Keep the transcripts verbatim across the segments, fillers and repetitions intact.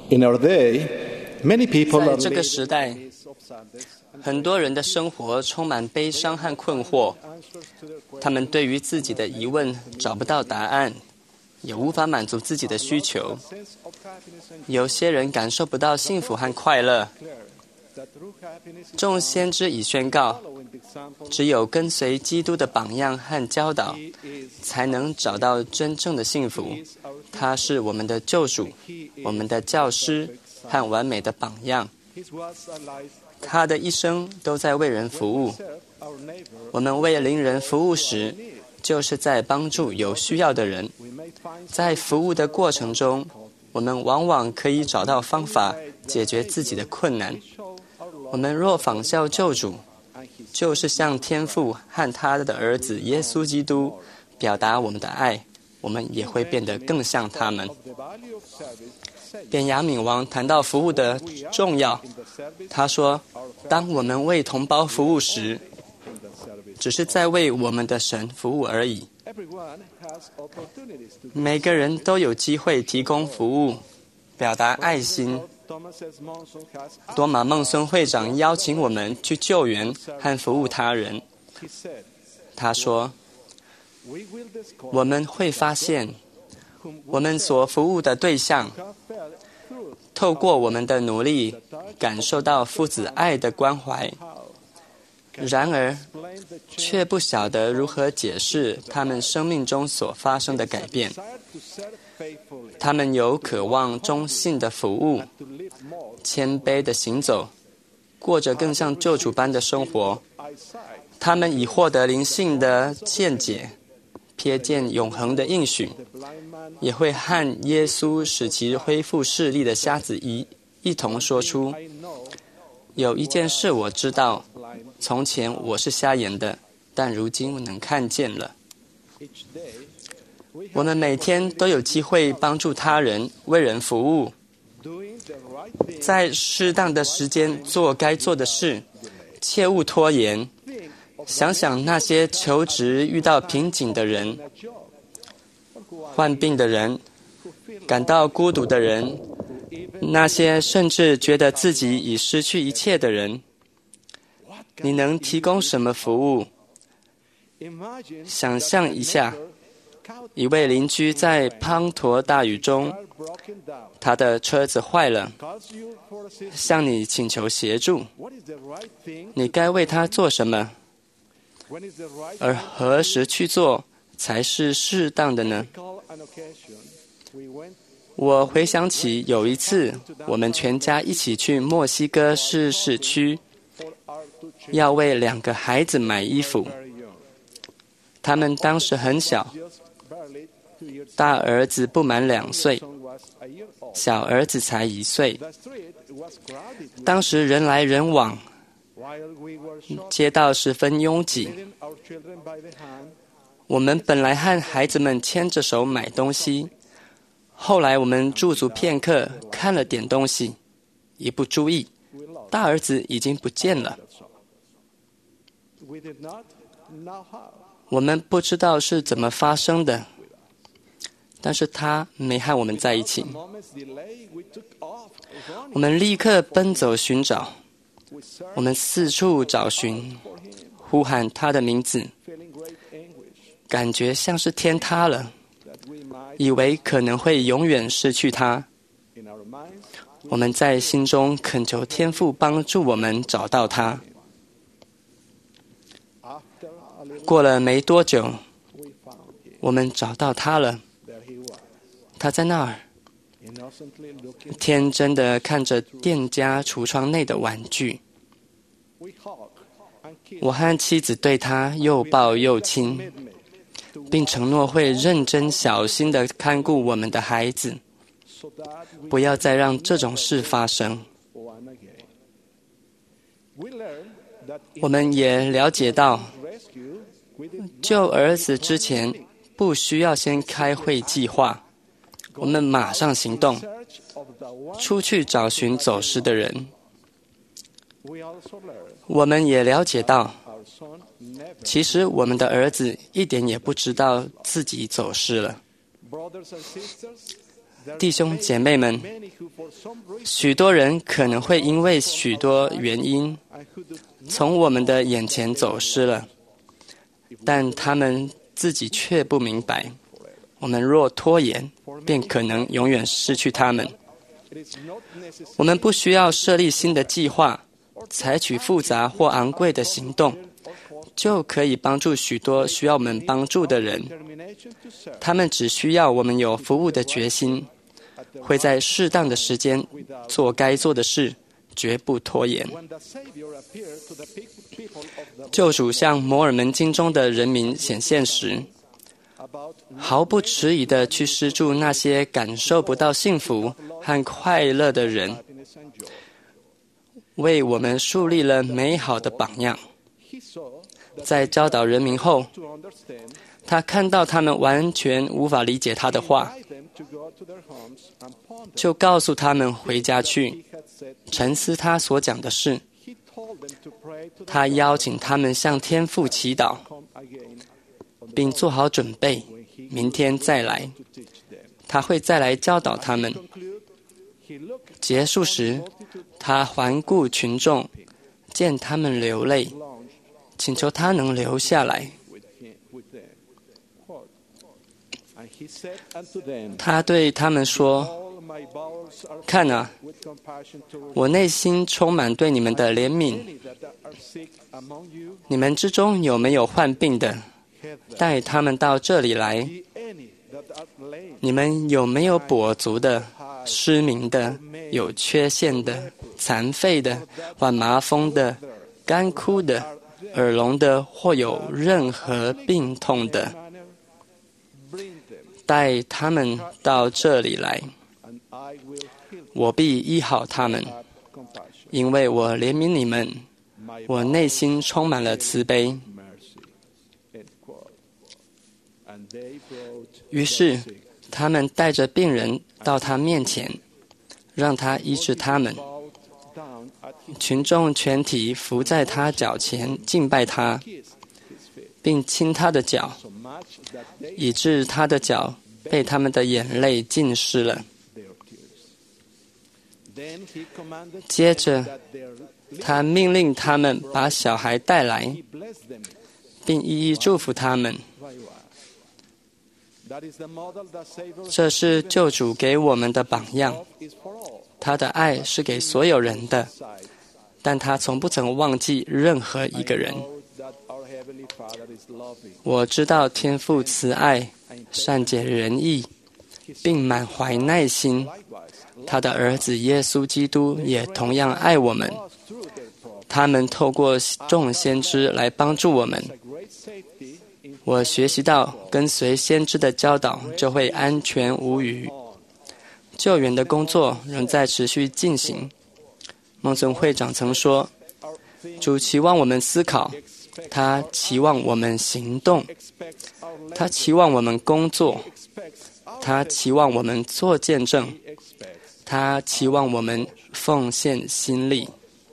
In our day, many people 在 are 这个 living 时代， of sadness and 很多人的生活充满悲伤和困惑， answers to their 他 questions. 们对于自己的疑问找不到答案，也无法满足自己的需求。 Sense of happiness and 有些人感受不到幸福和快乐。 declare that true happiness is 众先知已宣告， following the example 只有跟随基督的榜样和教导， He is 才能找到真正的幸福。 He is our 他是我们的救主， He 我 is 们的教师和完美的榜样。 His words are life. 他的一生都在为人服务。 Serve our neighbor. 我们为邻人服务时，就是在帮助有需要的人。 We may find 在服务的过程中，我们往往可以找到方法解决自己的困难。 show our love 我们若仿效救主， and His 就是向天父和他的儿子耶稣基督表达我们的爱，我们也会变得更像他们。 of the value of service. Said 便雅悯王谈到服务的重要， in the service, 他说：“当我们为同胞服务时， in the service. 只是在为我们的神服务而已。 Everyone has opportunities to 每个人都有机会提供服务，表达爱心。 Thomas S. Monson has 多马孟孙会长邀请我们去救援和服务他人。 He said, 他说 we will discover 我们会发现， whom 我们所服务的对象 God felt through 透过我们的努力，感受到父子爱的关怀。 how 然而， explain the change 却不晓得如何解释他们生命中所发生的改变。 desire to serve faithfully, 他们有渴望忠信的服务， to live more 谦卑的行走，过着更像救主般的生活。 eyesight, 他们已获得灵性的见解，瞥见永恒的应许， the blind man 也会和耶稣使其恢复视力的瞎子一一同说出： I know 有一件事我知道， blind 从前我是瞎眼的，但如今我能看见了。 each day. We 我 have 们每天都有机会帮助他人，为人服务， doing the right thing. 在适当的时间做该做的事，切勿拖延。 Think of 想想那些求职遇到瓶颈的人、 a job, or who are 患病的人、 who feel 感到孤独的人， who even 那些甚至觉得自己已失去一切的人。 what 你 can 能提供什么服务？ imagine 想象一下， count 一位邻居在滂沱大雨中， are broken down, 他的车子坏了， calls you for assistance. 向你请求协助。 What is the right thing? 你该为他做什么？ When is the right 而何时去做才是适当的呢？ call an occasion? We went 我回想起有一次，我们全家一起去墨西哥市市区， for our two children 要为两个孩子买衣服。 very young, 他们当时很小， just barely two years. 大儿子不满两岁， Son was a year old. 小儿子才一岁。 The street was crowded with 当时人来人往， while we were shopping, 街道十分拥挤。 leading our children by the hand. 我们本来和孩子们牵着手买东西，后来我们驻足片刻，看了点东西，一不注意， We lost 大儿子已经不见了。 that shop. We did not know how. 我们不知道是怎么发生的，但是他没和我们在一起。 A moment's delay, we took off 我 running. 们立刻奔走寻找， We 我 searched 们四处找寻， for him, 呼喊他的名字， feeling great anguish 感觉像是天塌了， that we might, 以为可能会永远失去他。 in our minds, 我们在心中恳求天父帮助我们找到他。 after a little, 过了没多久， we found him. 我们找到他了， There he was, 他在那儿， innocently looking. 天真的看着店家橱窗内的玩具。 We hugged and kissed. 我和妻子对他又抱又亲， Commitment to 并承诺会认真小心的看顾我们的孩子， so that we 不要再让这种事发生。 one again. We learned that 我们也了解到， rescue, we did 救儿子之前不需要先开会计划，我们马上行动， search of the one. 出去找寻走失的人。 We also learned 我们也了解到， our son never. 其实我们的儿子一点也不知道自己走失了。 Brothers and sisters, 弟兄姐妹们，许多人可能会因为许多原因从我们的眼前走失了，但他们自己却不明白，我们若拖延，便可能永远失去他们。我们不需要设立新的计划，采取复杂或昂贵的行动，就可以帮助许多需要我们帮助的人。他们只需要我们有服务的决心，会在适当的时间做该做的事，绝不拖延。救主向摩尔门经中的人民显现时，毫不迟疑地去施助那些感受不到幸福和快乐的人，为我们树立了美好的榜样。在教导人民后，他看到他们完全无法理解他的话，就告诉他们回家去沉思他所讲的事。他邀请他们向天父祈祷，并做好准备，明天再来，他会再来教导他们。结束时，他环顾群众，见他们流泪，请求他能留下来。他对他们说：看啊，我内心充满对你们的怜悯。你们之中有没有患病的？带他们到这里来。你们有没有跛足的、失明的、有缺陷的、残废的、患麻风的、干枯的、耳聋的，或有任何病痛的？带他们到这里来，我必医好他们，因为我怜悯你们，我内心充满了慈悲。于是，他们带着病人到他面前，让他医治他们。群众全体伏在他脚前敬拜他，并亲他的脚，以致他的脚被他们的眼泪浸湿了。接着，他命令他们把小孩带来，并一一祝福他们。这是救主给我们的榜样。他的爱是给所有人的，但他从不曾忘记任何一个人。我知道天父慈爱、善解人意，并满怀耐心。他的儿子耶稣基督也同样爱我们。他们透过众先知来帮助我们。我学习到跟随先知的教导，就会安全无虞。救援的工作仍在持续进行。孟孙会长曾说，主期望我们思考，他期望我们行动，他期望我们工作，他期望我们做见证，他期望我们奉献心力。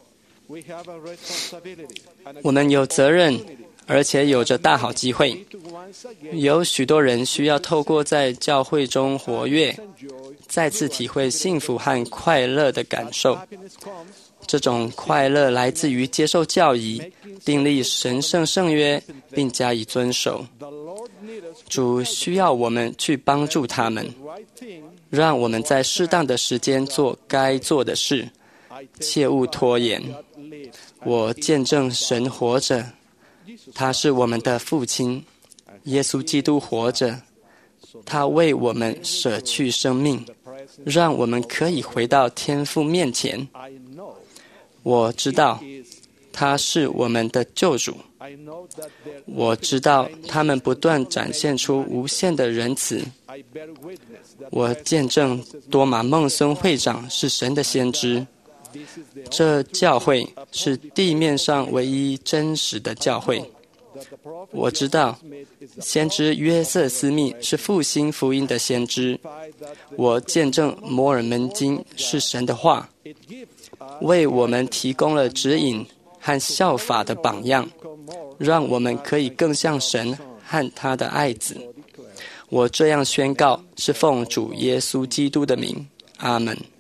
我们有责任，而且有着大好机会。有许多人需要透过在教会中活跃，再次体会幸福和快乐的感受。这种快乐来自于接受教义，订立神圣圣约，并加以遵守。主需要我们去帮助他们，让我们在适当的时间做该做的事，切勿拖延。我见证神活着，他是我们的父亲，耶稣基督活着，他为我们舍去生命，让我们可以回到天父面前。我知道他是我们的救主，我知道他们不断展现出无限的仁慈。我见证多马孟孙会长是神的先知，这教会是地面上唯一真实的教会。我知道先知约瑟斯密是复兴福音的先知。我见证摩尔门经是神的话，为我们提供了指引和效法的榜样，让我们可以更像神和他的爱子。 我这样宣告，是奉主耶稣基督的名。阿门。